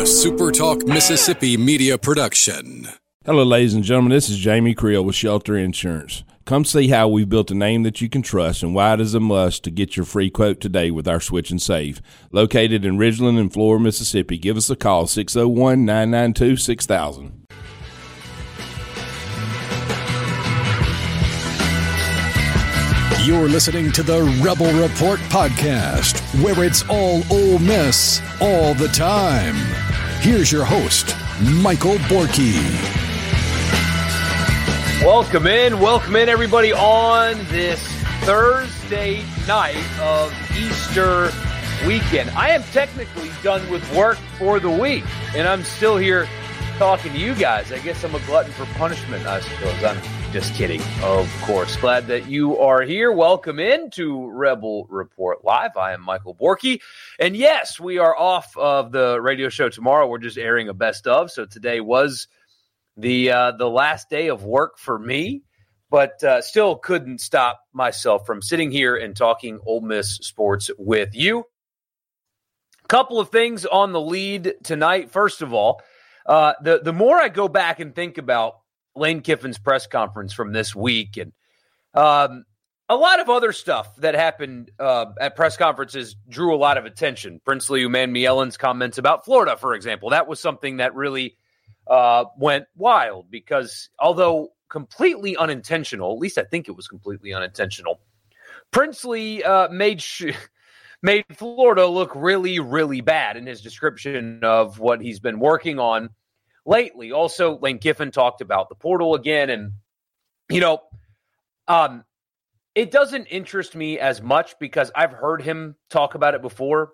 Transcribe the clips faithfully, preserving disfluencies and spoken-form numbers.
A Super Talk Mississippi media production. Hello, ladies and gentlemen. This is Jamie Creel with Shelter Insurance. Come see how we've built a name that you can trust and why it is a must to get your free quote today with our Switch and Save. Located in Ridgeland and Flora, Mississippi. Give us a call, six oh one, nine nine two, six thousand. You're listening to the Rebel Report podcast, where it's all Ole Miss all the time. Here's your host, Michael Borky. Welcome in, welcome in, everybody, on this Thursday night of Easter weekend. I am technically done with work for the week, and I'm still here talking to you guys. I guess I'm a glutton for punishment, I suppose. I'm just kidding, of course. Glad that you are here. Welcome in to Rebel Report Live. I am Michael Borky. And yes, we are off of the radio show tomorrow. We're just airing a best of. So today was the uh, the last day of work for me, but uh, still couldn't stop myself from sitting here and talking Ole Miss sports with you. A couple of things on the lead tonight. First of all, uh, the, the more I go back and think about Lane Kiffin's press conference from this week and um, a lot of other stuff that happened uh, at press conferences drew a lot of attention. Princely Umanmielen's comments about Florida, for example, that was something that really uh, went wild because although completely unintentional, at least I think it was completely unintentional, Princely uh, made sh- made Florida look really, really bad in his description of what he's been working on lately. Also, Lane Kiffin talked about the portal again, and, you know, um, it doesn't interest me as much because I've heard him talk about it before,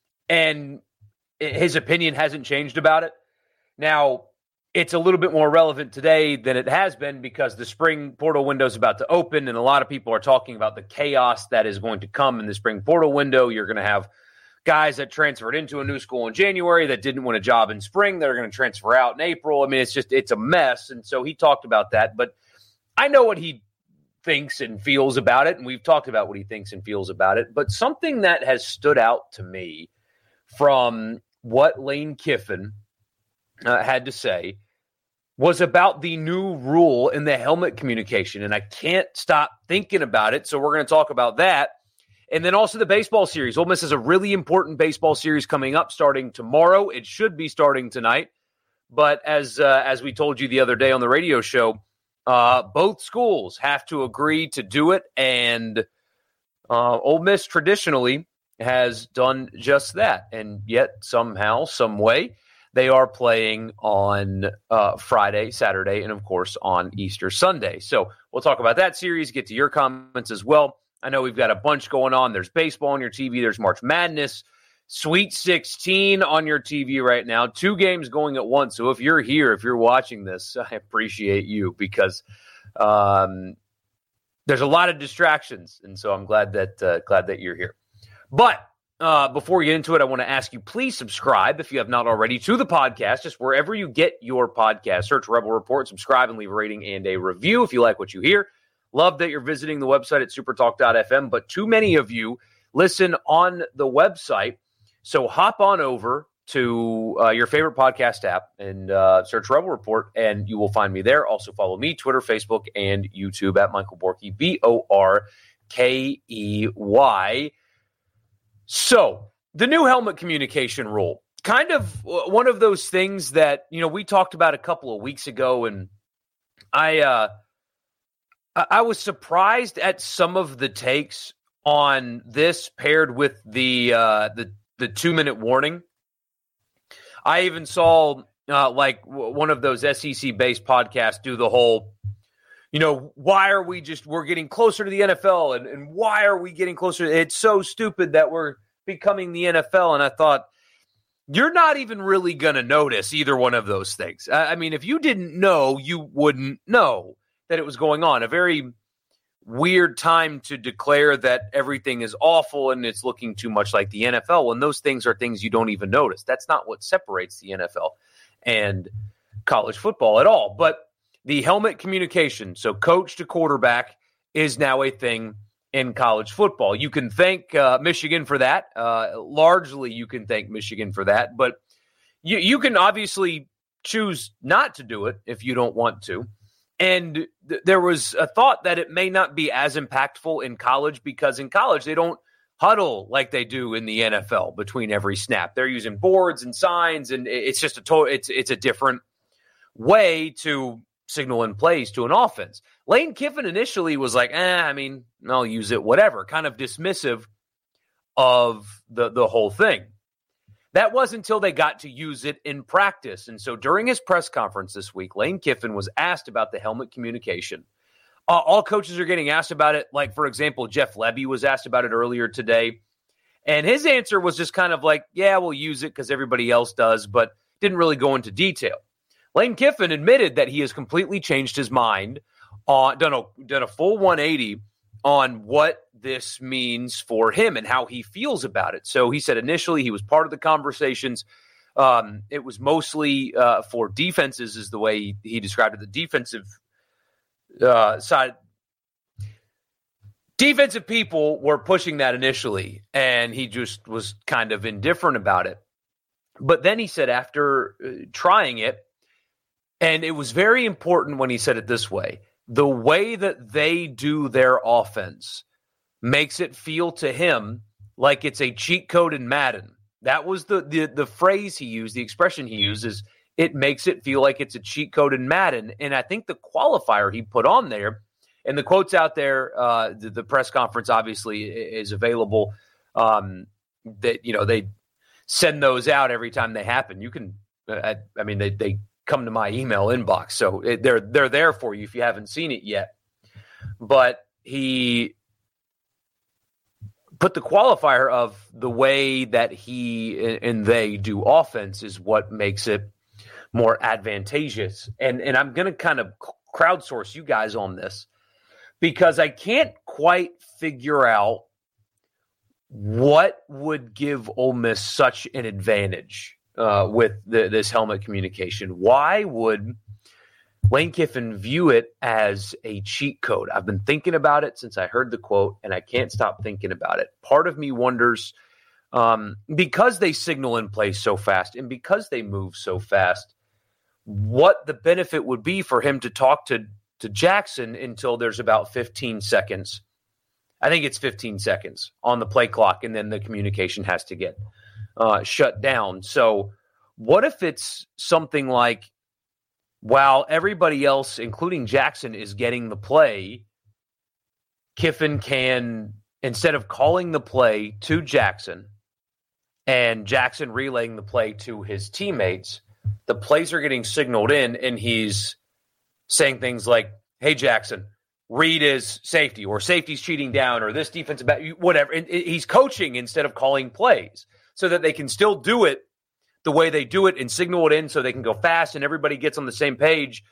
and his opinion hasn't changed about it. Now, it's a little bit more relevant today than it has been because the spring portal window is about to open, and a lot of people are talking about the chaos that is going to come in the spring portal window. You're going to have guys that transferred into a new school in January that didn't win a job in spring that are going to transfer out in April. I mean, it's just, it's a mess. And so he talked about that, but I know what he thinks and feels about it. And we've talked about what he thinks and feels about it, but something that has stood out to me from what Lane Kiffin uh, had to say was about the new rule in the helmet communication. And I can't stop thinking about it. So we're going to talk about that. And then also the baseball series. Ole Miss has a really important baseball series coming up starting tomorrow. It should be starting tonight. But as uh, as we told you the other day on the radio show, uh, both schools have to agree to do it. And uh, Ole Miss traditionally has done just that. And yet somehow, some way, they are playing on uh, Friday, Saturday, and, of course, on Easter Sunday. So we'll talk about that series, get to your comments as well. I know we've got a bunch going on. There's baseball on your T V. There's March Madness, Sweet sixteen on your T V right now. Two games going at once. So if you're here, if you're watching this, I appreciate you because um, there's a lot of distractions. And so I'm glad that uh, glad that you're here. But uh, before we get into it, I want to ask you, please subscribe if you have not already to the podcast, just wherever you get your podcast. Search Rebel Report, subscribe, and leave a rating and a review if you like what you hear. Love that you're visiting the website at supertalk dot f m, but too many of you listen on the website. So hop on over to uh, your favorite podcast app and uh, search Rebel Report, and you will find me there. Also follow me, Twitter, Facebook, and YouTube at Michael Borky, B O R K E Y. So the new helmet communication rule, kind of one of those things that, you know, we talked about a couple of weeks ago, and I uh, – I was surprised at some of the takes on this paired with the uh, the the two minute warning. I even saw uh, like w- one of those S E C based podcasts do the whole, you know, why are we just we're getting closer to the N F L and, and why are we getting closer? It's so stupid that we're becoming the N F L. And I thought, you're not even really going to notice either one of those things. I, I mean, if you didn't know, you wouldn't know that it was going on. A very weird time to declare that everything is awful and it's looking too much like the N F L when those things are things you don't even notice. That's not what separates the N F L and college football at all. But the helmet communication, so coach to quarterback, is now a thing in college football. You can thank uh, Michigan for that. Uh, largely, you can thank Michigan for that. But you, you can obviously choose not to do it if you don't want to. And th- there was a thought that it may not be as impactful in college because in college they don't huddle like they do in the N F L between every snap. They're using boards and signs, and it's just a total, it's it's a different way to signal in plays to an offense. Lane Kiffin initially was like, eh, I mean, I'll use it, whatever, kind of dismissive of the, the whole thing. That was until they got to use it in practice. And so during his press conference this week, Lane Kiffin was asked about the helmet communication. Uh, all coaches are getting asked about it. Like, for example, Jeff Lebby was asked about it earlier today. And his answer was just kind of like, yeah, we'll use it because everybody else does, but didn't really go into detail. Lane Kiffin admitted that he has completely changed his mind, uh, done a, done a full one eighty on what this means for him and how he feels about it. So he said initially he was part of the conversations. Um, it was mostly uh, for defenses is the way he, he described it, the defensive uh, side. Defensive people were pushing that initially, and he just was kind of indifferent about it. But then he said after uh, trying it, and it was very important when he said it this way, the way that they do their offense makes it feel to him like it's a cheat code in Madden. That was the, the the phrase he used, the expression he used is it makes it feel like it's a cheat code in Madden. And I think the qualifier he put on there, and the quote's out there, uh, the, the press conference obviously is available. Um, that, you know, they send those out every time they happen. You can, I, I mean, they they come to my email inbox, so it, they're they're there for you if you haven't seen it yet. But he put the qualifier of the way that he and they do offense is what makes it more advantageous. And and I'm going to kind of crowdsource you guys on this because I can't quite figure out what would give Ole Miss such an advantage uh, with the, this helmet communication. Why would Lane Kiffin view it as a cheat code? I've been thinking about it since I heard the quote, and I can't stop thinking about it. Part of me wonders, um, because they signal in place so fast and because they move so fast, what the benefit would be for him to talk to, to Jackson until there's about fifteen seconds. I think it's fifteen seconds on the play clock, and then the communication has to get uh, shut down. So what if it's something like, while everybody else, including Jackson, is getting the play, Kiffin can, instead of calling the play to Jackson and Jackson relaying the play to his teammates, the plays are getting signaled in, and he's saying things like, hey, Jackson, read is safety, or safety's cheating down, or this defensive back, whatever. And he's coaching instead of calling plays so that they can still do it the way they do it and signal it in so they can go fast and everybody gets on the same page.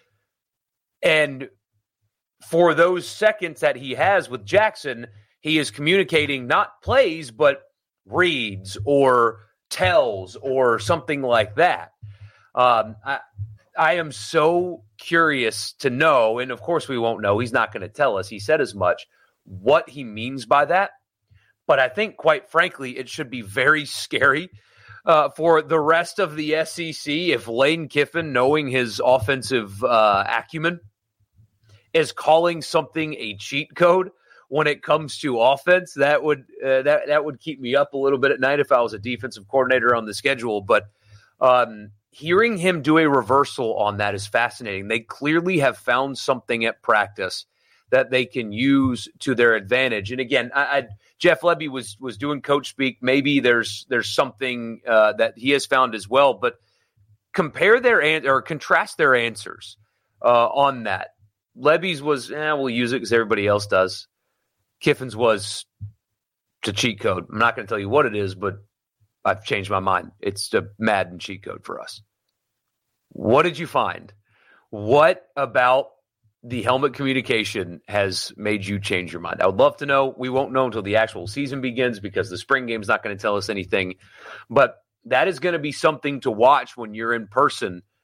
And for those seconds that he has with Jackson, he is communicating not plays, but reads or tells or something like that. Um, I, I am so curious to know, and of course we won't know. He's not going to tell us. He said as much, what he means by that. But I think, quite frankly, it should be very scary Uh, for the rest of the S E C, if Lane Kiffin, knowing his offensive uh, acumen, is calling something a cheat code when it comes to offense, that would uh, that that would keep me up a little bit at night if I was a defensive coordinator on the schedule. But um, hearing him do a reversal on that is fascinating. They clearly have found something at practice that they can use to their advantage. And again, I, I, Jeff Lebby was was doing coach speak. Maybe there's there's something uh, that he has found as well. But compare their an- or contrast their answers uh, on that. Lebby's was, eh, we'll use it because everybody else does. Kiffin's was, it's a cheat code. I'm not going to tell you what it is, but I've changed my mind. It's a Madden cheat code for us. What did you find? What about the helmet communication has made you change your mind? I would love to know. We won't know until the actual season begins because the spring game is not going to tell us anything. But that is going to be something to watch when you're in person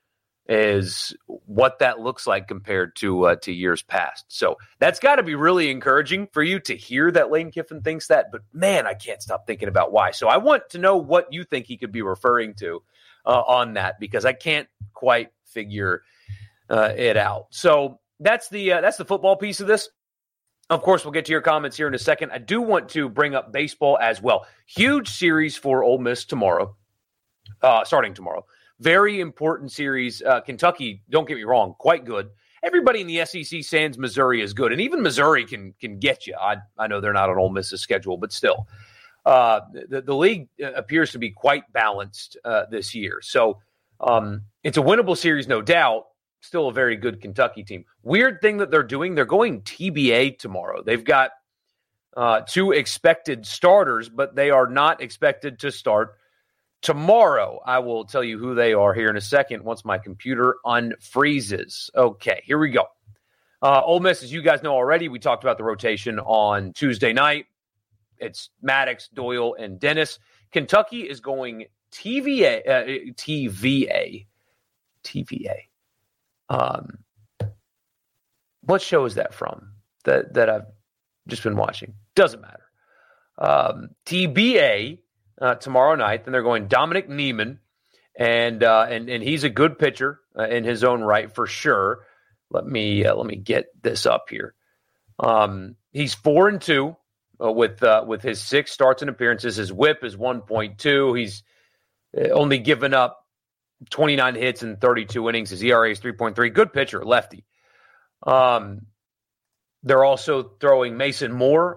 is what that looks like compared to uh, to years past. So that's got to be really encouraging for you to hear that Lane Kiffin thinks that. But, man, I can't stop thinking about why. So I want to know what you think he could be referring to uh, on that, because I can't quite figure uh, it out. So that's the uh, that's the football piece of this. Of course, we'll get to your comments here in a second. I do want to bring up baseball as well. Huge series for Ole Miss tomorrow, uh, starting tomorrow. Very important series. Uh, Kentucky, don't get me wrong, quite good. Everybody in the S E C sans Missouri is good, and even Missouri can can get you. I I know they're not on Ole Miss's schedule, but still. Uh, the, the league appears to be quite balanced uh, this year. So um, it's a winnable series, no doubt. Still a very good Kentucky team. Weird thing that they're doing, they're going T B A tomorrow. They've got uh, two expected starters, but they are not expected to start tomorrow. I will tell you who they are here in a second once my computer unfreezes. Okay, here we go. Uh, Ole Miss, as you guys know already, we talked about the rotation on Tuesday night. It's Maddox, Doyle, and Dennis. Kentucky is going T V A. Uh, T V A. T V A. Um, what show is that from that, that I've just been watching? Doesn't matter. Um, T B A uh, tomorrow night. Then they're going Dominic Niemann, and uh, and and he's a good pitcher uh, in his own right for sure. Let me uh, let me get this up here. Um, he's four and two uh, with uh, with his six starts and appearances. His WHIP is one point two. He's only given up twenty-nine hits in thirty-two innings. His E R A is three point three. Good pitcher, lefty. Um, they're also throwing Mason Moore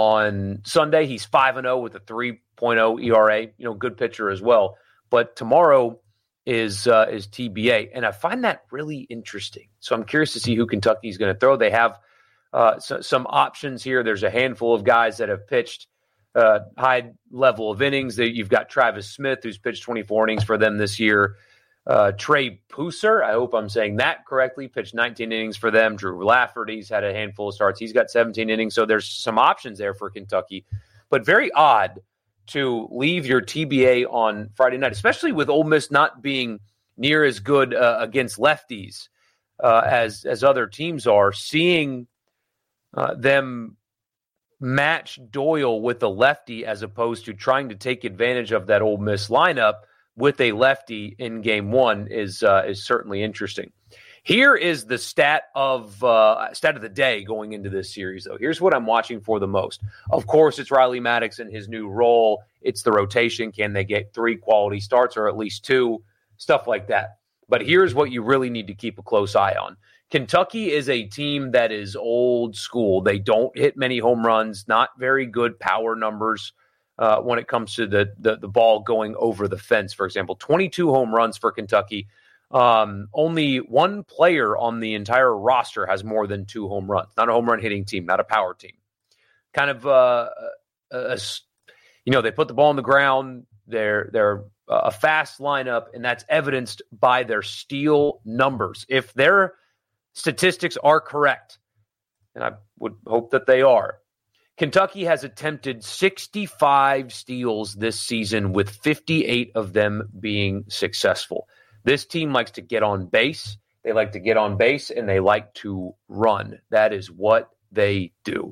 on Sunday. He's five and oh with a three point oh E R A. You know, good pitcher as well. But tomorrow is uh, is T B A, and I find that really interesting. So I'm curious to see who Kentucky's going to throw. They have uh, so, some options here. There's a handful of guys that have pitched uh, high level of innings. You've got Travis Smith, who's pitched twenty-four innings for them this year. Uh, Trey Pusser, I hope I'm saying that correctly, pitched nineteen innings for them. Drew Lafferty's had a handful of starts. He's got seventeen innings. So there's some options there for Kentucky. But very odd to leave your T B A on Friday night, especially with Ole Miss not being near as good uh, against lefties uh, as, as other teams are. Seeing uh, them match Doyle with a lefty as opposed to trying to take advantage of that Ole Miss lineup with a lefty in game one is uh, is certainly interesting. Here is the stat of uh, stat of the day going into this series, though. Here's what I'm watching for the most. Of course, it's Riley Maddox in his new role. It's the rotation. Can they get three quality starts or at least two? Stuff like that. But here's what you really need to keep a close eye on. Kentucky is a team that is old school. They don't hit many home runs, not very good power numbers. Uh, when it comes to the, the the ball going over the fence, for example, twenty-two home runs for Kentucky. Um, only one player on the entire roster has more than two home runs. Not a home run hitting team, not a power team. Kind of, uh, a, a, you know, they put the ball on the ground. They're they're a fast lineup, and that's evidenced by their steal numbers. If their statistics are correct, and I would hope that they are, Kentucky has attempted sixty-five steals this season, with fifty-eight of them being successful. This team likes to get on base. They like to get on base, and they like to run. That is what they do,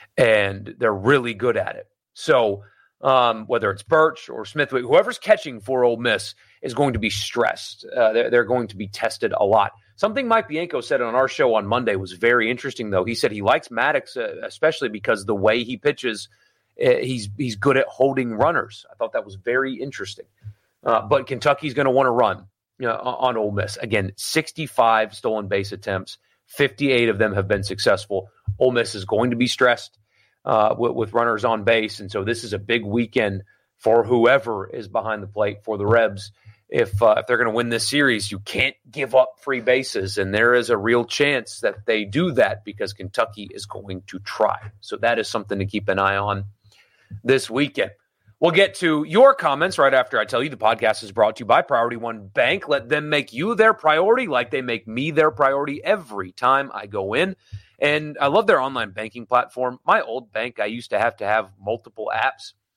and they're really good at it. So um, whether it's Birch or Smith, whoever's catching for Ole Miss is going to be stressed. Uh, they're, they're going to be tested a lot. Something Mike Bianco said on our show on Monday was very interesting, though. He said he likes Maddox, uh, especially because the way he pitches, uh, he's he's good at holding runners. I thought that was very interesting. Uh, but Kentucky's going to want to run you know, on Ole Miss. Again, sixty-five stolen base attempts, fifty-eight of them have been successful. Ole Miss is going to be stressed uh, with, with runners on base, and so this is a big weekend for whoever is behind the plate for the Rebs. If uh, if they're going to win this series, you can't give up free bases, and there is a real chance that they do that because Kentucky is going to try. So that is something to keep an eye on this weekend. We'll get to your comments right after I tell you the podcast is brought to you by Priority One Bank. Let them make you their priority like they make me their priority every time I go in. And I love their online banking platform. My old bank, I used to have to have multiple apps.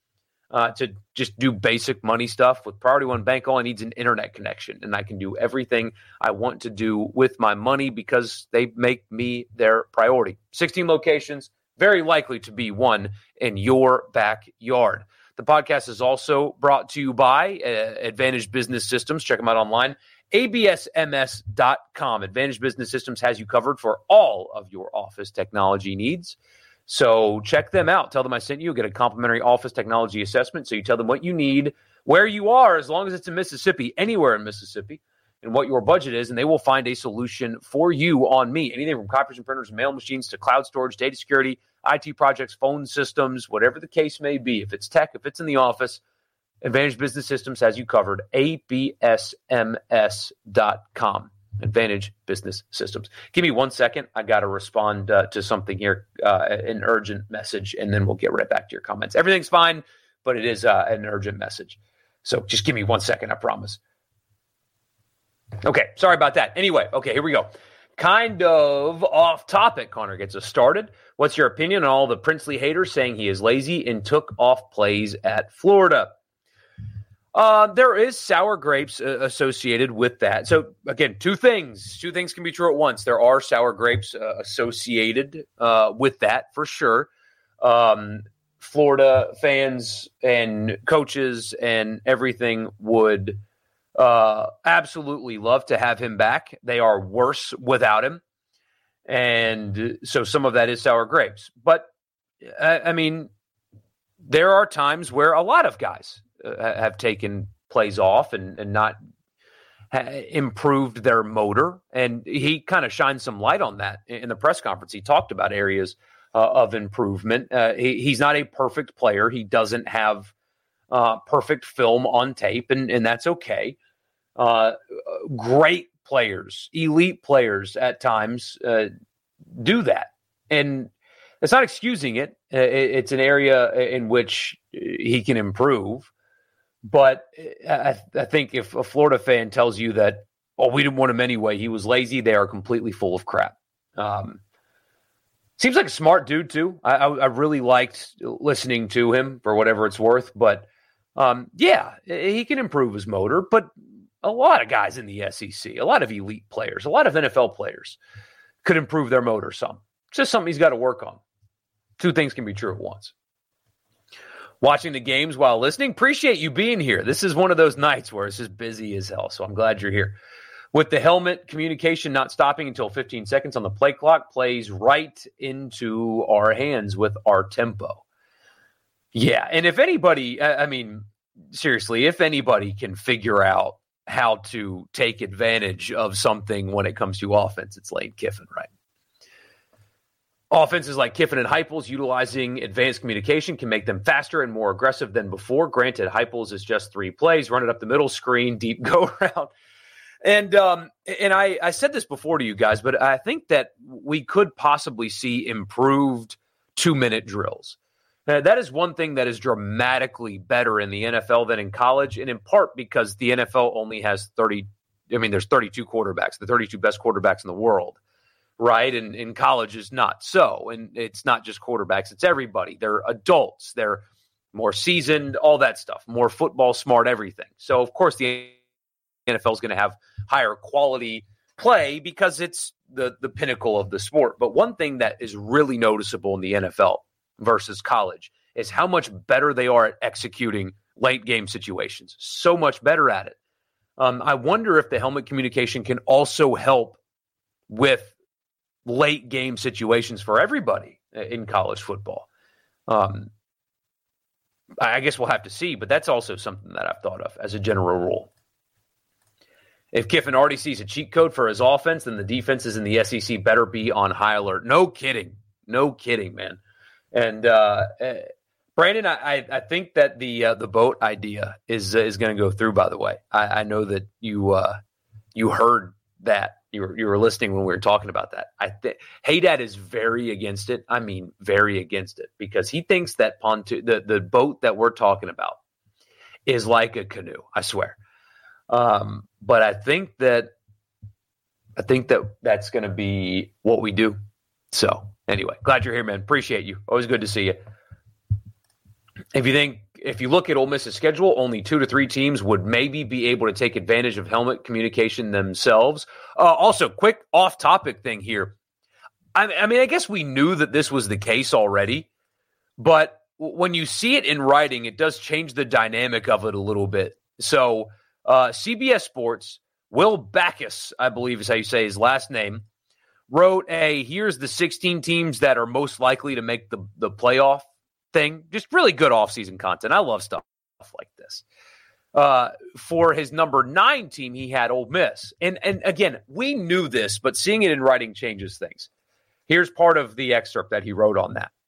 uh, to just do basic money stuff. With Priority One Bank, all I need is an internet connection, and I can do everything I want to do with my money because they make me their priority. sixteen locations, very likely to be one in your backyard. The podcast is also brought to you by uh, Advantage Business Systems. Check them out online. A B S M S dot com. Advantage Business Systems has you covered for all of your office technology needs. So check them out. Tell them I sent you. Get a complimentary office technology assessment. So you tell them what you need, where you are, as long as it's in Mississippi, anywhere in Mississippi, and what your budget is, and they will find a solution for you on me. Anything from copiers and printers and mail machines to cloud storage, data security, I T projects, phone systems, whatever the case may be. If it's tech, if it's in the office, Advantage Business Systems has you covered. A B S M S dot com. Advantage Business Systems. Give me one second. I got to respond uh, to something here, uh, an urgent message, and then we'll get right back to your comments. Everything's fine, but it is uh, an urgent message. So just give me one second, I promise. Okay, sorry about that. Anyway, okay, here we go. Kind of off topic. Connor gets us started. What's your opinion on all the Princely haters saying he is lazy and took off plays at Florida? Uh, there is sour grapes uh, associated with that. So, again, two things. Two things can be true at once. There are sour grapes uh, associated uh, with that, for sure. Um, Florida fans and coaches and everything would uh, absolutely love to have him back. They are worse without him. And so some of that is sour grapes. But, I, I mean, there are times where a lot of guys Uh, have taken plays off and, and not ha- improved their motor. And he kind of shined some light on that in the press conference. He talked about areas uh, of improvement. Uh, he, he's not a perfect player. He doesn't have uh, perfect film on tape, and, and that's okay. Uh, great players, elite players at times uh, do that. And it's not excusing it. Uh, it. It's an area in which he can improve. But I, I think if a Florida fan tells you that, oh, we didn't want him anyway, he was lazy, they are completely full of crap. Um, seems like a smart dude, too. I, I, I really liked listening to him for whatever it's worth. But, um, yeah, he can improve his motor. But a lot of guys in the S E C, a lot of elite players, a lot of N F L players could improve their motor some. It's just something he's got to work on. Two things can be true at once. Watching the games while listening. Appreciate you being here. This is one of those nights where it's just busy as hell, so I'm glad you're here. With the helmet communication not stopping until fifteen seconds on the play clock, plays right into our hands with our tempo. Yeah, and if anybody, I mean, seriously, if anybody can figure out how to take advantage of something when it comes to offense, it's Lane Kiffin, right? Offenses like Kiffin and Heupels utilizing advanced communication can make them faster and more aggressive than before. Granted, Heupels is just three plays, run it up the middle, screen, deep go around. And um, and I, I said this before to you guys, but I think that we could possibly see improved two-minute drills. Now, that is one thing that is dramatically better in the N F L than in college, and in part because the N F L only has thirty, I mean, there's thirty-two quarterbacks, the thirty-two best quarterbacks in the world. Right. And in college is not so. And it's not just quarterbacks. It's everybody. They're adults. They're more seasoned, all that stuff, more football smart, everything. So, of course, the N F L is going to have higher quality play because it's the, the pinnacle of the sport. But one thing that is really noticeable in the N F L versus college is how much better they are at executing late game situations. So much better at it. Um, I wonder if the helmet communication can also help with late game situations for everybody in college football. Um, I guess we'll have to see, but that's also something that I've thought of as a general rule. If Kiffin already sees a cheat code for his offense, then the defenses in the S E C better be on high alert. No kidding. No kidding, man. And uh, uh, Brandon, I, I think that the uh, the boat idea is uh, is going to go through, by the way. I, I know that you uh, you heard that. You were, you were listening when we were talking about that. I think Haydad is very against it. I mean, very against it because he thinks that pontoon, the, the boat that we're talking about is like a canoe. I swear. Um, but I think that, I think that that's going to be what we do. So anyway, glad you're here, man. Appreciate you. Always good to see you. If you think if you look at Ole Miss's schedule, only two to three teams would maybe be able to take advantage of helmet communication themselves. Uh, also, quick off-topic thing here. I, I mean, I guess we knew that this was the case already, but when you see it in writing, it does change the dynamic of it a little bit. So uh, C B S Sports, Will Backus, I believe is how you say his last name, wrote a, here's the sixteen teams that are most likely to make the, the playoff thing. Just really good offseason content. I love stuff like this. Uh, for his number nine team, he had Ole Miss. And, and again, we knew this, but seeing it in writing changes things. Here's part of the excerpt that he wrote on that.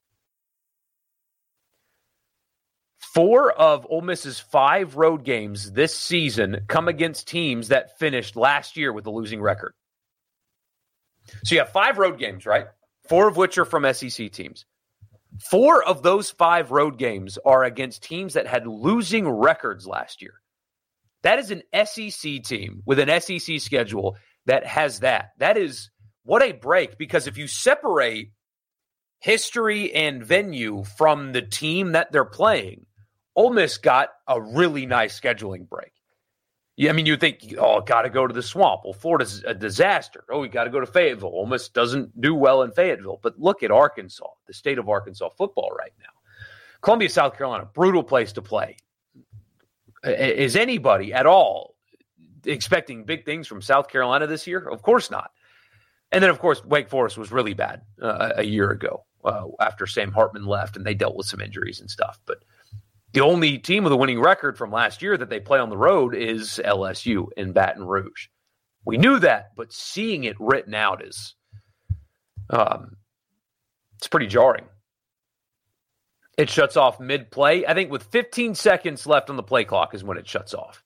Four of Ole Miss's five road games this season come against teams that finished last year with a losing record. So you have five road games, right? Four of which are from S E C teams. Four of those five road games are against teams that had losing records last year. That is an S E C team with an S E C schedule that has that. That is, what a break, because if you separate history and venue from the team that they're playing, Ole Miss got a really nice scheduling break. Yeah, I mean, you think, oh, got to go to the Swamp. Well, Florida's a disaster. Oh, we got to go to Fayetteville. Ole Miss doesn't do well in Fayetteville. But look at Arkansas, the state of Arkansas football right now. Columbia, South Carolina, brutal place to play. Is anybody at all expecting big things from South Carolina this year? Of course not. And then, of course, Wake Forest was really bad uh, a year ago uh, after Sam Hartman left, and they dealt with some injuries and stuff. But the only team with a winning record from last year that they play on the road is L S U in Baton Rouge. We knew that, but seeing it written out is um, it's pretty jarring. It shuts off mid-play. I think with fifteen seconds left on the play clock is when it shuts off.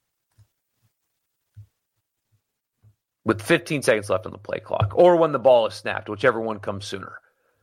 With fifteen seconds left on the play clock, or when the ball is snapped, whichever one comes sooner.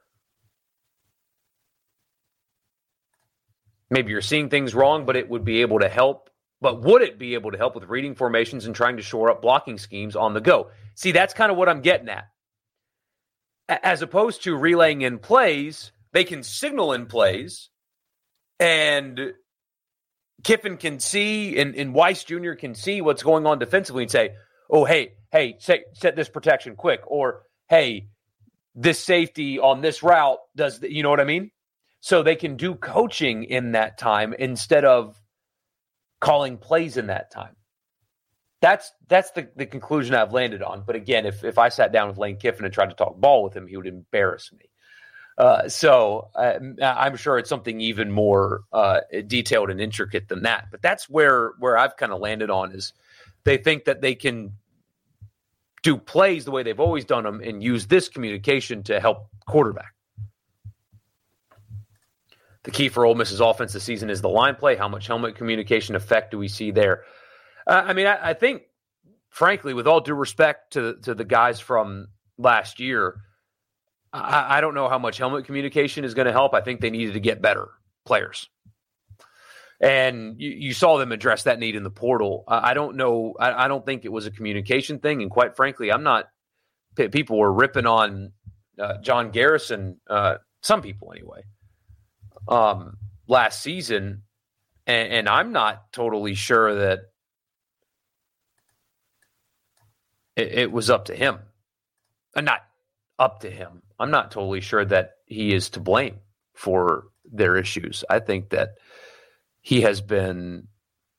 Maybe you're seeing things wrong, but it would be able to help. But would it be able to help with reading formations and trying to shore up blocking schemes on the go? See, that's kind of what I'm getting at. As opposed to relaying in plays, they can signal in plays, and Kiffin can see, and, and Weiss Junior can see what's going on defensively and say, oh, hey, hey, set, set this protection quick. Or, hey, this safety on this route does, the, you know what I mean? So they can do coaching in that time instead of calling plays in that time. That's that's the, the conclusion I've landed on. But again, if, if I sat down with Lane Kiffin and tried to talk ball with him, he would embarrass me. Uh, so uh, I'm sure it's something even more uh, detailed and intricate than that. But that's where, where I've kind of landed on is they think that they can do plays the way they've always done them and use this communication to help quarterback. The key for Ole Miss's offense this season is the line play. How much helmet communication effect do we see there? Uh, I mean, I, I think, frankly, with all due respect to, to the guys from last year, I, I don't know how much helmet communication is going to help. I think they needed to get better players. And you, you saw them address that need in the portal. I, I don't know. I, I don't think it was a communication thing. And quite frankly, I'm not – people were ripping on uh, John Garrison, uh, some people anyway, um, last season. And, and I'm not totally sure that it, it was up to him. Uh, not up to him. I'm not totally sure that he is to blame for their issues. I think that he has been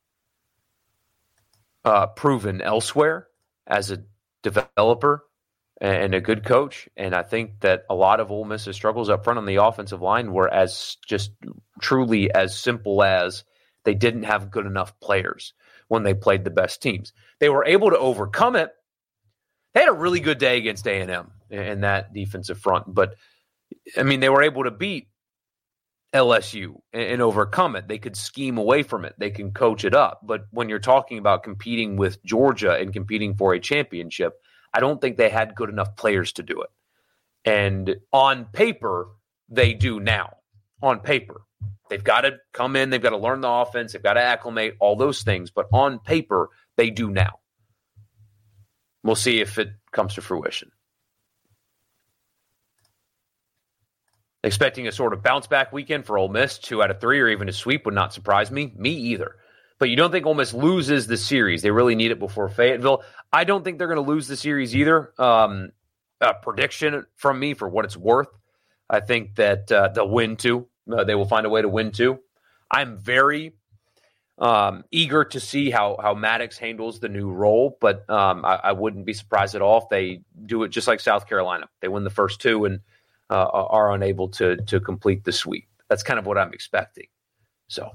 uh, proven elsewhere as a developer and a good coach. And I think that a lot of Ole Miss's struggles up front on the offensive line were as just truly as simple as they didn't have good enough players when they played the best teams. They were able to overcome it. They had a really good day against A and M in that defensive front. But, I mean, they were able to beat L S U and overcome it. They could scheme away from it. They can coach it up. But when you're talking about competing with Georgia and competing for a championship, I don't think they had good enough players to do it. And on paper, they do now. On paper. They've got to come in. They've got to learn the offense. They've got to acclimate, all those things. But on paper, they do now. We'll see if it comes to fruition. Expecting a sort of bounce back weekend for Ole Miss, two out of three, or even a sweep would not surprise me. Me either. But you don't think Ole Miss loses the series? They really need it before Fayetteville. I don't think they're going to lose the series either. Um, a prediction from me for what it's worth. I think that uh, they'll win two. Uh, they will find a way to win two. I'm very um, eager to see how how Maddox handles the new role, but um, I, I wouldn't be surprised at all if they do it just like South Carolina. They win the first two and uh, are unable to to complete the sweep. That's kind of what I'm expecting. So,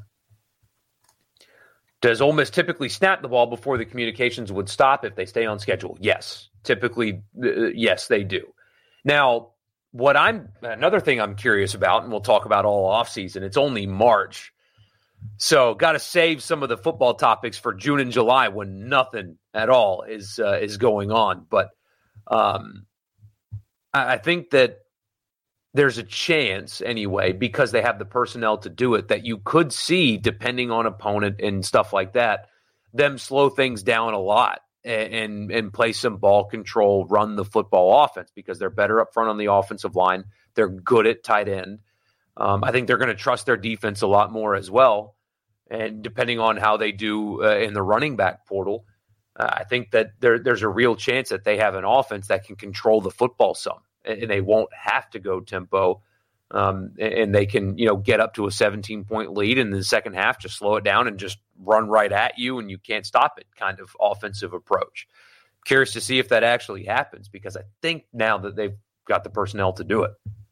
does Ole Miss typically snap the ball before the communications would stop if they stay on schedule? Yes, typically, uh, yes, they do. Now, what I'm another thing I'm curious about, and we'll talk about all offseason, it's only March. So got to save some of the football topics for June and July when nothing at all is uh, is going on. But um, I, I think that there's a chance anyway, because they have the personnel to do it, that you could see, depending on opponent and stuff like that, them slow things down a lot and, and, and play some ball control, run the football offense, because they're better up front on the offensive line. They're good at tight end. Um, I think they're going to trust their defense a lot more as well. And depending on how they do uh, in the running back portal, uh, I think that there, there's a real chance that they have an offense that can control the football some, and, and they won't have to go tempo. Um, and, and they can, you know, get up to a seventeen-point lead, and in the second half just slow it down and just run right at you, and you can't stop it kind of offensive approach. Curious to see if that actually happens, because I think now that they've got the personnel to do it.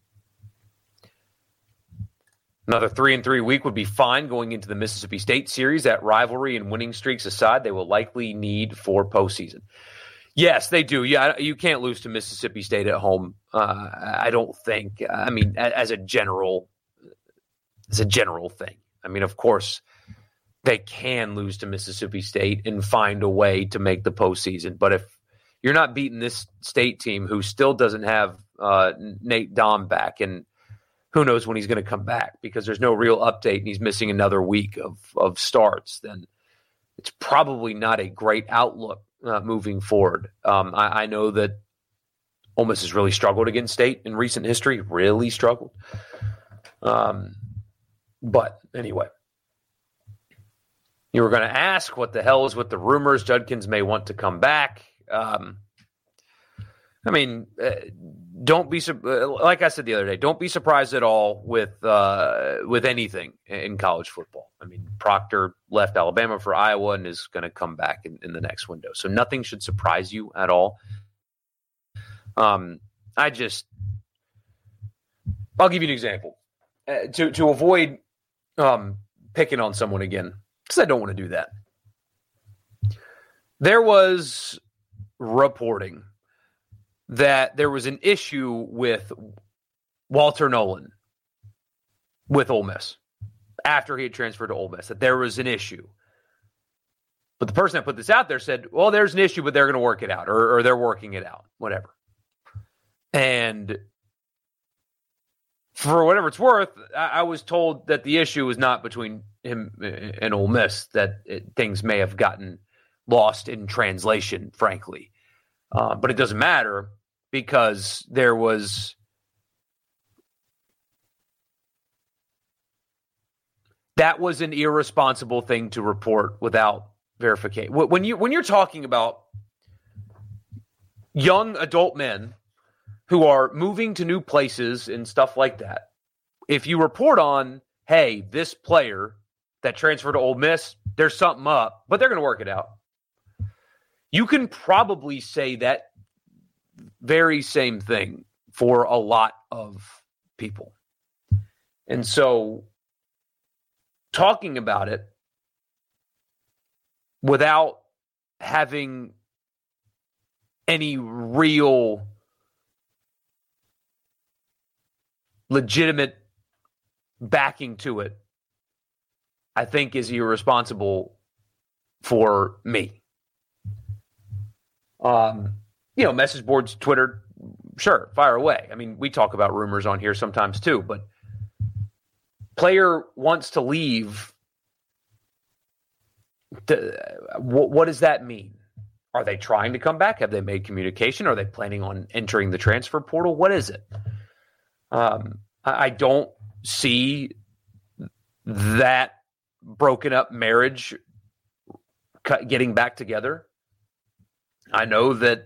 Another three and three week would be fine going into the Mississippi State series. That rivalry and winning streaks aside, they will likely need for postseason. Yes, they do. Yeah, you can't lose to Mississippi State at home. Uh, I don't think. I mean, as a general, as a general thing. I mean, of course, they can lose to Mississippi State and find a way to make the postseason. But if you're not beating this State team, who still doesn't have uh, Nate Dom back, and who knows when he's going to come back, because there's no real update and he's missing another week of, of starts, then it's probably not a great outlook uh, moving forward. Um, I, I know that Ole Miss has really struggled against State in recent history, really struggled. Um, but anyway, you were going to ask what the hell is with the rumors Judkins may want to come back. Um, I mean, uh, don't be like I said the other day. Don't be surprised at all with uh, with anything in college football. I mean, Proctor left Alabama for Iowa and is going to come back in, in the next window, so nothing should surprise you at all. Um, I just, I'll give you an example uh, to to avoid um, picking on someone again, because I don't want to do that. There was reporting that there was an issue with Walter Nolan with Ole Miss after he had transferred to Ole Miss, that there was an issue. But the person that put this out there said, well, there's an issue, but they're going to work it out, or, or they're working it out, whatever. And for whatever it's worth, I, I was told that the issue was not between him and Ole Miss, that it, things may have gotten lost in translation, frankly. Uh, but it doesn't matter, because there was that was an irresponsible thing to report without verification. When you when you're talking about young adult men who are moving to new places and stuff like that, if you report on, hey, this player that transferred to Ole Miss, there's something up, but they're going to work it out, you can probably say that very same thing for a lot of people. And so talking about it without having any real legitimate backing to it, I think is irresponsible for me. Um, you know, message boards, Twitter, sure, fire away. I mean, we talk about rumors on here sometimes too, but player wants to leave. The, what, what does that mean? Are they trying to come back? Have they made communication? Are they planning on entering the transfer portal? What is it? Um, I, I don't see that broken up marriage getting back together. I know that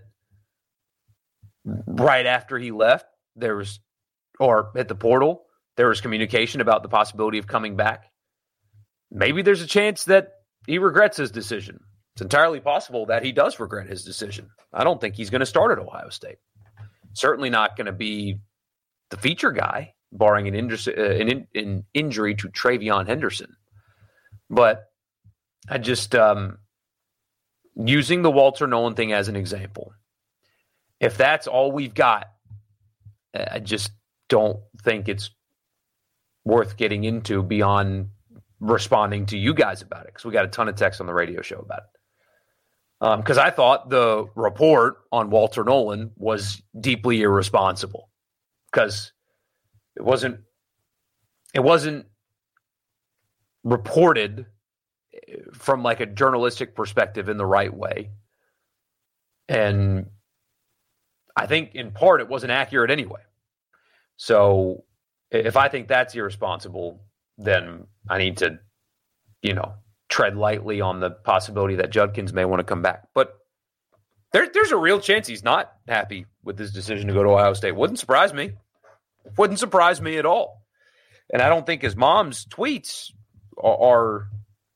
right after he left, there was, or at the portal, there was communication about the possibility of coming back. Maybe there's a chance that he regrets his decision. It's entirely possible that he does regret his decision. I don't think he's going to start at Ohio State. Certainly not going to be the feature guy, barring an, inju- uh, an, in- an injury to Travion Henderson. But I just, um, using the Walter Nolen thing as an example, if that's all we've got, I just don't think it's worth getting into beyond responding to you guys about it, because we got a ton of texts on the radio show about it. Because um, I thought the report on Walter Nolen was deeply irresponsible, because it wasn't it wasn't reported from like a journalistic perspective in the right way, and I think in part it wasn't accurate anyway. So if I think that's irresponsible, then I need to, you know, tread lightly on the possibility that Judkins may want to come back. But there, there's a real chance he's not happy with his decision to go to Ohio State. Wouldn't surprise me. Wouldn't surprise me at all. And I don't think his mom's tweets are, are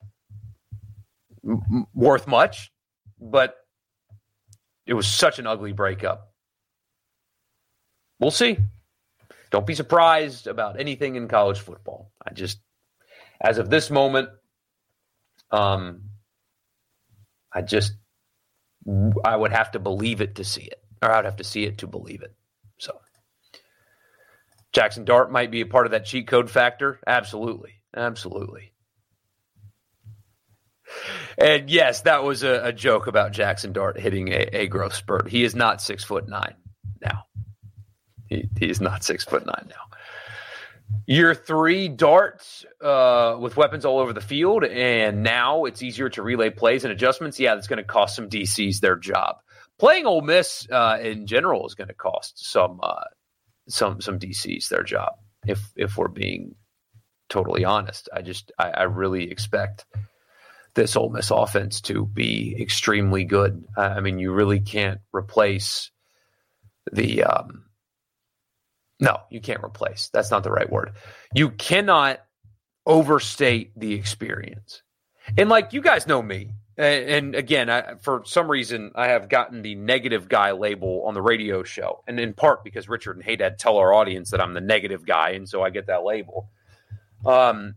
m- worth much, but it was such an ugly breakup. We'll see. Don't be surprised about anything in college football. I just, as of this moment, um, I just, I would have to believe it to see it, or I would have to see it to believe it. So, Jackson Dart might be a part of that cheat code factor. Absolutely. Absolutely. And yes, that was a, a joke about Jackson Dart hitting a, a growth spurt. He is not six foot nine now. He, he is not six foot nine now. Year three, Dart uh, with weapons all over the field, and now it's easier to relay plays and adjustments. Yeah, that's going to cost some D Cs their job. Playing Ole Miss uh, in general is going to cost some uh, some some D Cs their job. If if we're being totally honest, I just I, I really expect this Ole Miss offense to be extremely good. I mean, you really can't replace the. Um, No, you can't replace. That's not the right word. You cannot overstate the experience. And like, you guys know me. And, and again, I, for some reason, I have gotten the negative guy label on the radio show. And in part because Richard and Haydad tell our audience that I'm the negative guy. And so I get that label. Um,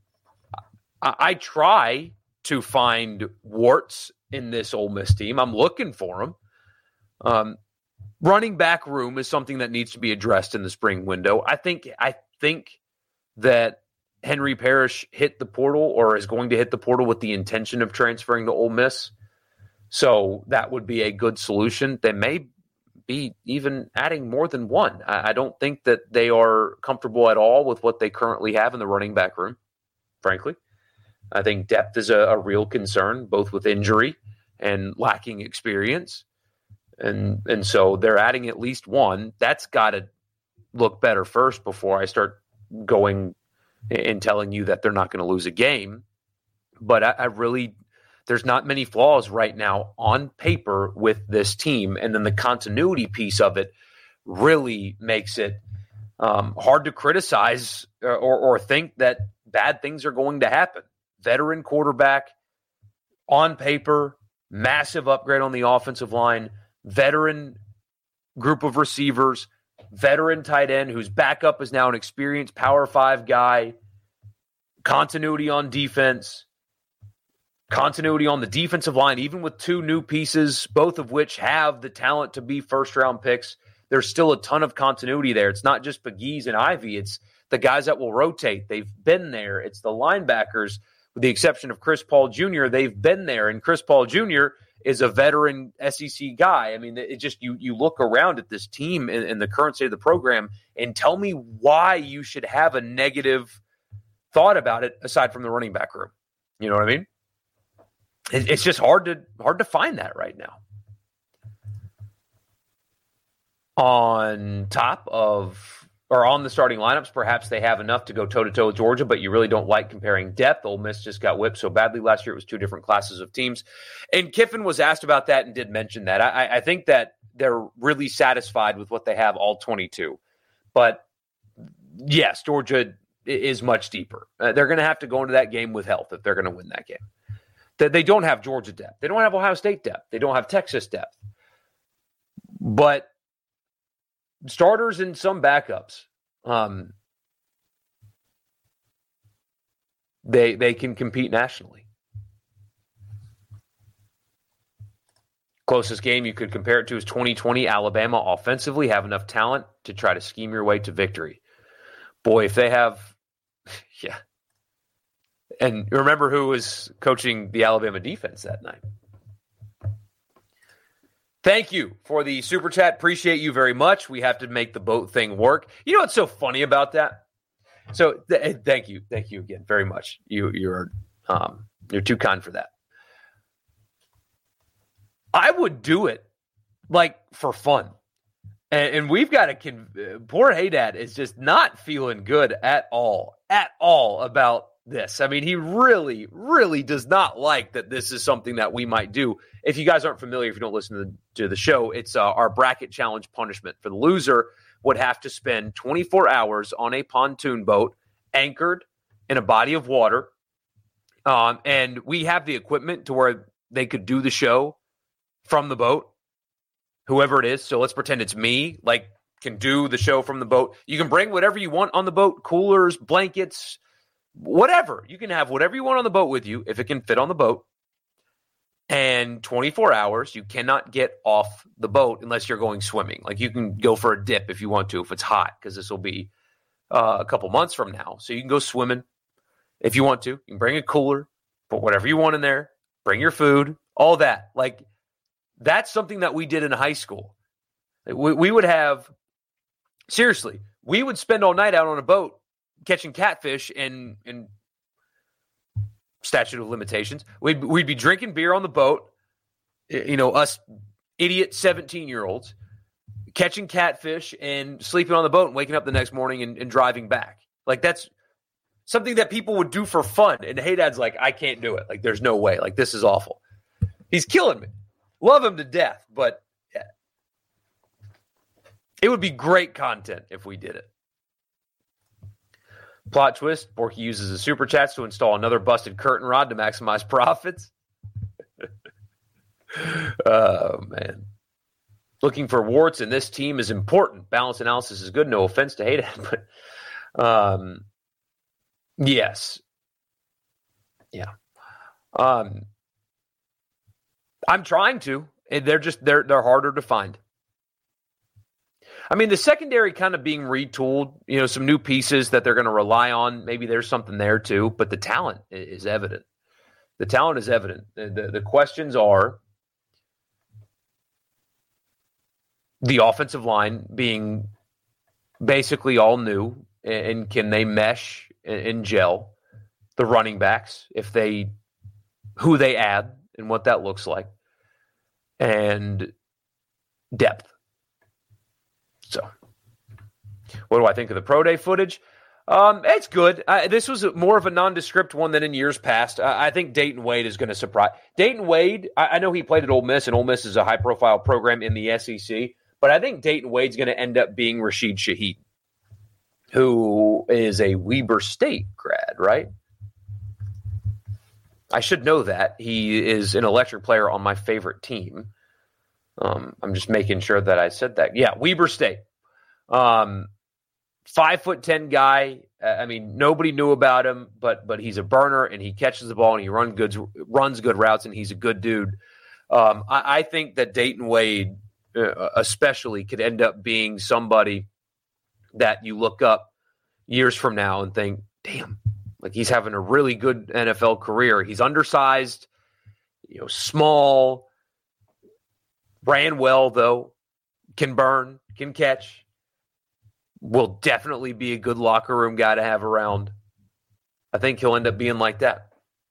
I, I try to find warts in this Ole Miss team. I'm looking for them. Um, Running back room is something that needs to be addressed in the spring window. I think I think that Henry Parrish hit the portal, or is going to hit the portal, with the intention of transferring to Ole Miss. So that would be a good solution. They may be even adding more than one. I, I don't think that they are comfortable at all with what they currently have in the running back room, frankly. I think depth is a, a real concern, both with injury and lacking experience. And and so they're adding at least one. That's got to look better first before I start going and telling you that they're not going to lose a game. But I, I really, there's not many flaws right now on paper with this team. And then the continuity piece of it really makes it um, hard to criticize or, or think that bad things are going to happen. Veteran quarterback, on paper, massive upgrade on the offensive line, veteran group of receivers, veteran tight end whose backup is now an experienced Power Five guy, continuity on defense, continuity on the defensive line, even with two new pieces, both of which have the talent to be first-round picks. There's still a ton of continuity there. It's not just Pegues and Ivy. It's the guys that will rotate. They've been there. It's the linebackers, with the exception of Chris Paul Junior They've been there, and Chris Paul Junior is a veteran S E C guy. I mean, it just, you you look around at this team in, in the current state of the program and tell me why you should have a negative thought about it aside from the running back room. You know what I mean? It, it's just hard to hard to find that right now. On top of are on the starting lineups. Perhaps they have enough to go toe-to-toe with Georgia, but you really don't like comparing depth. Ole Miss just got whipped so badly last year. It was two different classes of teams. And Kiffin was asked about that and did mention that. I, I think that they're really satisfied with what they have, all twenty-two. But, yes, Georgia is much deeper. Uh, they're going to have to go into that game with health if they're going to win that game. That they don't have Georgia depth. They don't have Ohio State depth. They don't have Texas depth. But starters and some backups, um, they they can compete nationally. Closest game you could compare it to is twenty twenty. Alabama offensively have enough talent to try to scheme your way to victory. Boy, if they have, yeah. And remember who was coaching the Alabama defense that night. Thank you for the super chat. Appreciate you very much. We have to make the boat thing work. You know what's so funny about that? So th- thank you, thank you again very much. You you're um, you're too kind for that. I would do it like for fun, and, and we've got to. Con- poor Haydad is just not feeling good at all, at all about this. I mean, he really, really does not like that this is something that we might do. If you guys aren't familiar, if you don't listen to the, to the show, it's uh, our bracket challenge punishment. For the loser, would have to spend twenty-four hours on a pontoon boat anchored in a body of water. Um, and we have the equipment to where they could do the show from the boat, whoever it is. So let's pretend it's me, like can do the show from the boat. You can bring whatever you want on the boat, coolers, blankets, whatever. You can have whatever you want on the boat with you if it can fit on the boat. And twenty-four hours, you cannot get off the boat unless you're going swimming. Like you can go for a dip if you want to, if it's hot, because this will be uh, a couple months from now. So you can go swimming if you want to. You can bring a cooler, put whatever you want in there, bring your food, all that. Like that's something that we did in high school. We, we would have, seriously, we would spend all night out on a boat catching catfish and and statute of limitations. We'd we'd be drinking beer on the boat, you know, us idiot seventeen-year-olds catching catfish and sleeping on the boat and waking up the next morning and, and driving back. Like that's something that people would do for fun. And Haydad's like, I can't do it. Like there's no way. Like this is awful. He's killing me. Love him to death, but yeah. It would be great content if we did it. Plot twist, Borky uses his super chats to install another busted curtain rod to maximize profits. Oh, man. Looking for warts in this team is important. Balance analysis is good. No offense to hate it, but um, yes. Yeah. Um, I'm trying to. And they're just they're they're harder to find. I mean, the secondary kind of being retooled, you know, some new pieces that they're going to rely on. Maybe there's something there too, but the talent is evident. The talent is evident. The, the, the questions are the offensive line being basically all new, and can they mesh and gel? The running backs, if they, who they add and what that looks like, and depth. So, what do I think of the pro day footage? Um, it's good. Uh, this was more of a nondescript one than in years past. Uh, I think Dayton Wade is going to surprise. Dayton Wade, I, I know he played at Ole Miss, and Ole Miss is a high-profile program in the S E C, but I think Dayton Wade's going to end up being Rashid Shaheed, who is a Weber State grad, right? I should know that. He is an electric player on my favorite team. Um, I'm just making sure that I said that. Yeah, Weber State. Um, five foot ten guy. I mean, nobody knew about him, but but he's a burner, and he catches the ball, and he run good, runs good routes, and he's a good dude. Um, I, I think that Dayton Wade, uh, especially, could end up being somebody that you look up years from now and think, damn, like he's having a really good N F L career. He's undersized, you know, small. Ran well, though, can burn, can catch, will definitely be a good locker room guy to have around. I think he'll end up being like that.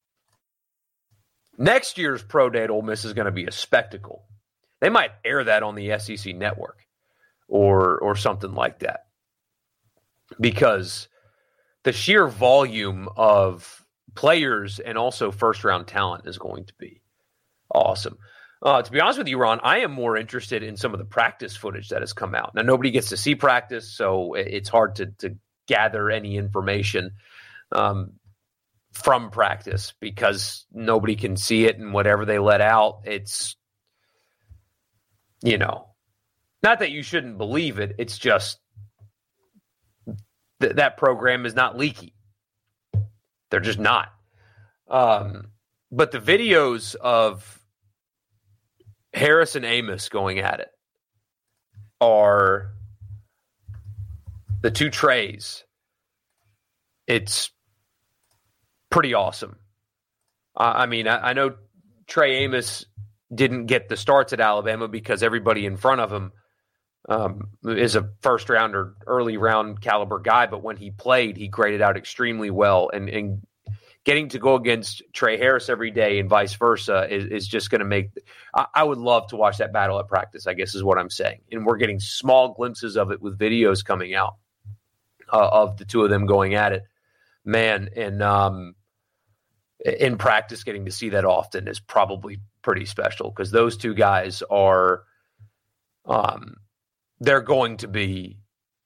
Next year's pro day at Ole Miss is going to be a spectacle. They might air that on the S E C network or or something like that. because the sheer volume of players and also first-round talent is going to be awesome. Uh, to be honest with you, Ron, I am more interested in some of the practice footage that has come out. Now, nobody gets to see practice, so it's hard to, to gather any information um, from practice because nobody can see it, and whatever they let out, it's, you know, not that you shouldn't believe it. It's just th- that program is not leaky. They're just not. Um, but the videos of Harris and Amos going at it are the two Treys. It's pretty awesome. Uh, I mean, I, I know Trey Amos didn't get the starts at Alabama because everybody in front of him um, is a first round or early round caliber guy. But when he played, he graded out extremely well. And, and getting to go against Trey Harris every day and vice versa is, is just going to make I, I would love to watch that battle at practice, I guess is what I'm saying. And we're getting small glimpses of it with videos coming out uh, of the two of them going at it. Man, and um, in practice, getting to see that often is probably pretty special because those two guys are um, they're going to be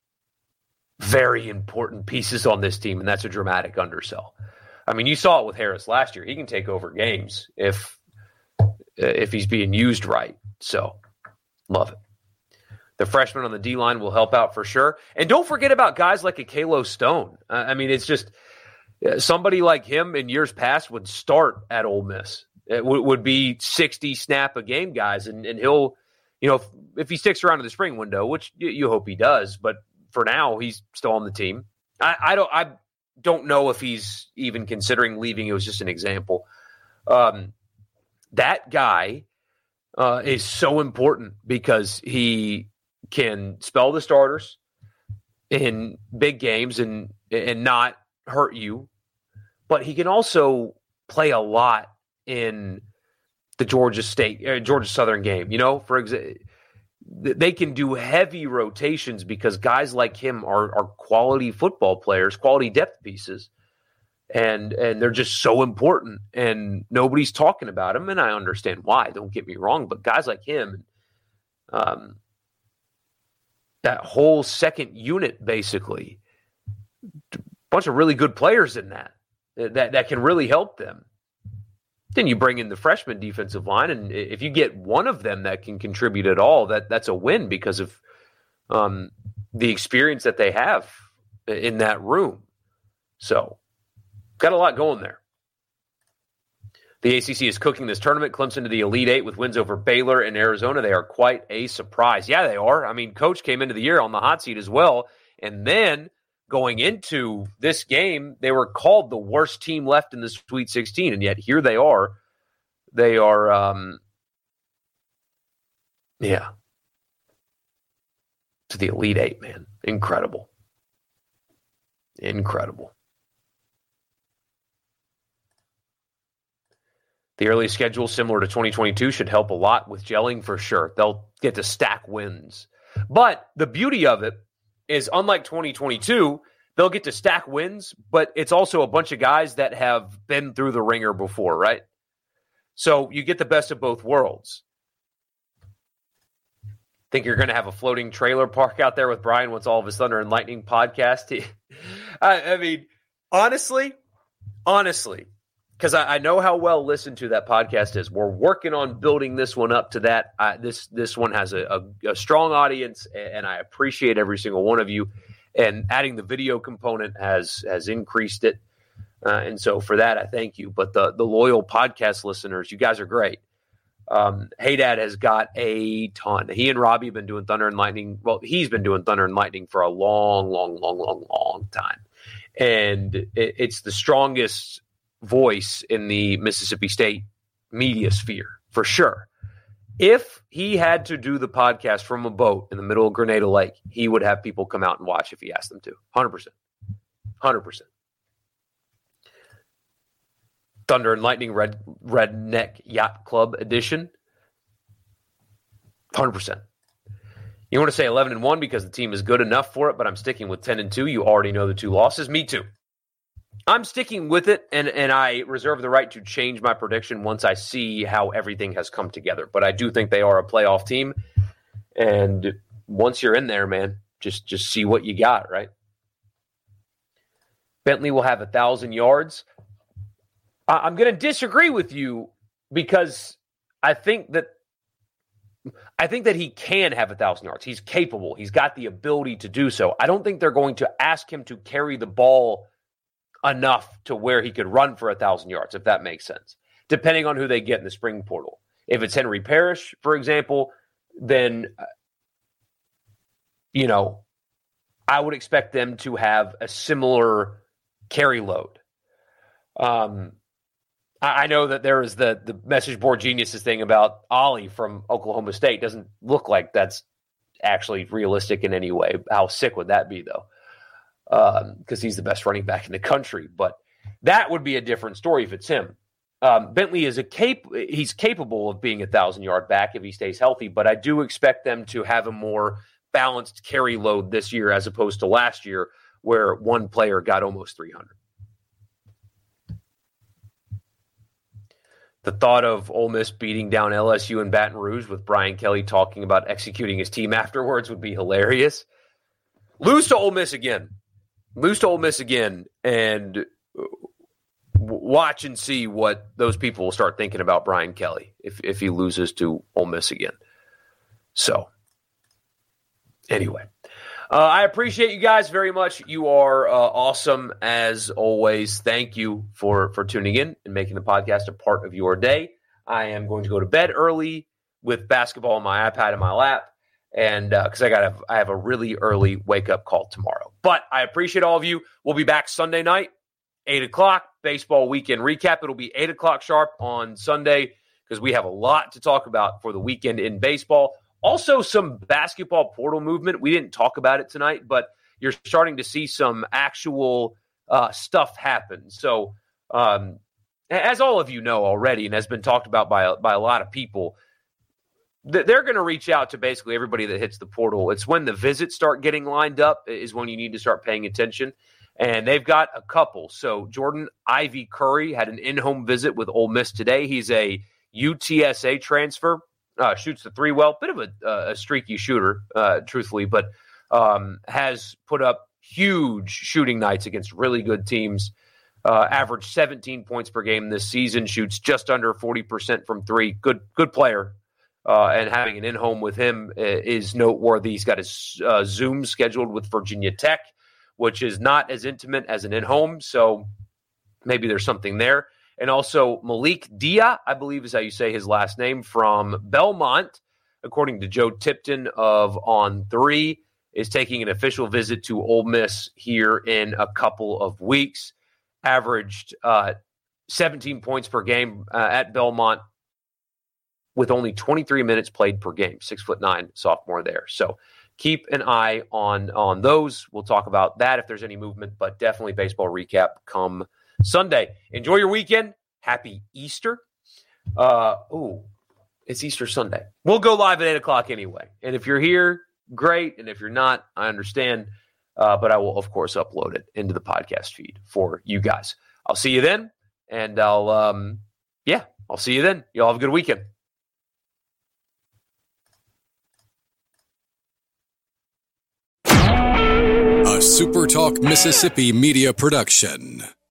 very important pieces on this team, and that's a dramatic undersell. I mean, you saw it with Harris last year. He can take over games if if he's being used right. So, love it. The freshman on the D-line will help out for sure. And don't forget about guys like a Kalo Stone. Uh, I mean, it's just somebody like him in years past would start at Ole Miss. It w- would be sixty snap a game guys, and, and he'll, you know, if, if he sticks around in the spring window, which you, you hope he does, but for now he's still on the team. I, I don't, I don't know if he's even considering leaving. It was just an example. Um, that guy uh, is so important because he can spell the starters in big games and and not hurt you, but he can also play a lot in the Georgia State, uh, Georgia Southern game. You know, for example, they can do heavy rotations because guys like him are are quality football players, quality depth pieces, and and they're just so important. And nobody's talking about him, and I understand why. Don't get me wrong, but guys like him, um, that whole second unit, basically, a bunch of really good players in that that that can really help them. Then you bring in the freshman defensive line, and if you get one of them that can contribute at all, that that's a win because of um, the experience that they have in that room. So, got a lot going there. The A C C is cooking this tournament. Clemson to the Elite Eight with wins over Baylor and Arizona. They are quite a surprise. Yeah, they are. I mean, Coach came into the year on the hot seat as well, and then going into this game, they were called the worst team left in the Sweet sixteen, and yet here they are. They are, um, yeah, to the Elite Eight, man. Incredible. Incredible. The early schedule, similar to twenty twenty-two, should help a lot with gelling for sure. They'll get to stack wins. But the beauty of it is, unlike twenty twenty-two, they'll get to stack wins, but it's also a bunch of guys that have been through the ringer before, right? So you get the best of both worlds. Think you're going to have a floating trailer park out there with Brian once all of his Thunder and Lightning podcast? I, I mean, honestly, honestly, because I, I know how well listened to that podcast is. We're working on building this one up to that. Uh, this this one has a, a, a strong audience, and I appreciate every single one of you. And adding the video component has has increased it. Uh, and so for that, I thank you. But the, the loyal podcast listeners, you guys are great. Um, Hey Dad has got a ton. He and Robbie have been doing Thunder and Lightning. Well, he's been doing Thunder and Lightning for a long, long, long, long, long time. And it, it's the strongest voice in the Mississippi State media sphere, for sure. If he had to do the podcast from a boat in the middle of Grenada Lake, he would have people come out and watch if he asked them to. one hundred percent. one hundred percent. Thunder and Lightning Red Redneck Yacht Club edition. one hundred percent. You want to say eleven and one because the team is good enough for it, but I'm sticking with ten and two. You already know the two losses. Me too. I'm sticking with it, and, and I reserve the right to change my prediction once I see how everything has come together. But I do think they are a playoff team, and once you're in there, man, just just see what you got, right? Bentley will have one thousand yards. I, I'm going to disagree with you because I think that I think that he can have one thousand yards. He's capable. He's got the ability to do so. I don't think they're going to ask him to carry the ball enough to where he could run for a thousand yards, if that makes sense, depending on who they get in the spring portal. If it's Henry Parrish, for example, then, you know, I would expect them to have a similar carry load. Um, I, I know that there is the, the message board geniuses thing about Ollie from Oklahoma State. Doesn't look like that's actually realistic in any way. How sick would that be, though? Because um, he's the best running back in the country. But that would be a different story if it's him. Um, Bentley is a cap- he's capable of being a thousand-yard back if he stays healthy, but I do expect them to have a more balanced carry load this year as opposed to last year where one player got almost three hundred. The thought of Ole Miss beating down L S U in Baton Rouge with Brian Kelly talking about executing his team afterwards would be hilarious. Lose to Ole Miss again. Lose to Ole Miss again and watch and see what those people will start thinking about Brian Kelly if, if he loses to Ole Miss again. So, anyway, uh, I appreciate you guys very much. You are uh, awesome as always. Thank you for, for tuning in and making the podcast a part of your day. I am going to go to bed early with basketball on my iPad in my lap. And because uh, I got I have a really early wake up call tomorrow, but I appreciate all of you. We'll be back Sunday night, eight o'clock, baseball weekend recap. It'll be eight o'clock sharp on Sunday because we have a lot to talk about for the weekend in baseball. Also, some basketball portal movement. We didn't talk about it tonight, but you're starting to see some actual uh, stuff happen. So, um, as all of you know already, and has been talked about by by a lot of people. They're going to reach out to basically everybody that hits the portal. It's when the visits start getting lined up is when you need to start paying attention. And they've got a couple. So Jordan Ivy Curry had an in-home visit with Ole Miss today. He's a U T S A transfer, uh, shoots the three well, bit of a, uh, a streaky shooter, uh, truthfully, but um, has put up huge shooting nights against really good teams. Uh, averaged seventeen points per game this season, shoots just under forty percent from three. Good, good player. Uh, and having an in-home with him is noteworthy. He's got his uh, Zoom scheduled with Virginia Tech, which is not as intimate as an in-home, so maybe there's something there. And also Malik Dia, I believe is how you say his last name, from Belmont, according to Joe Tipton of On three, is taking an official visit to Ole Miss here in a couple of weeks. Averaged uh, seventeen points per game uh, at Belmont, with only twenty-three minutes played per game, six foot nine sophomore there. So keep an eye on, on those. We'll talk about that if there's any movement, but definitely baseball recap come Sunday. Enjoy your weekend. Happy Easter. Uh, oh, it's Easter Sunday. We'll go live at eight o'clock anyway. And if you're here, great. And if you're not, I understand. Uh, but I will, of course, upload it into the podcast feed for you guys. I'll see you then. And I'll, um, yeah, I'll see you then. Y'all have a good weekend. A SuperTalk Mississippi media production.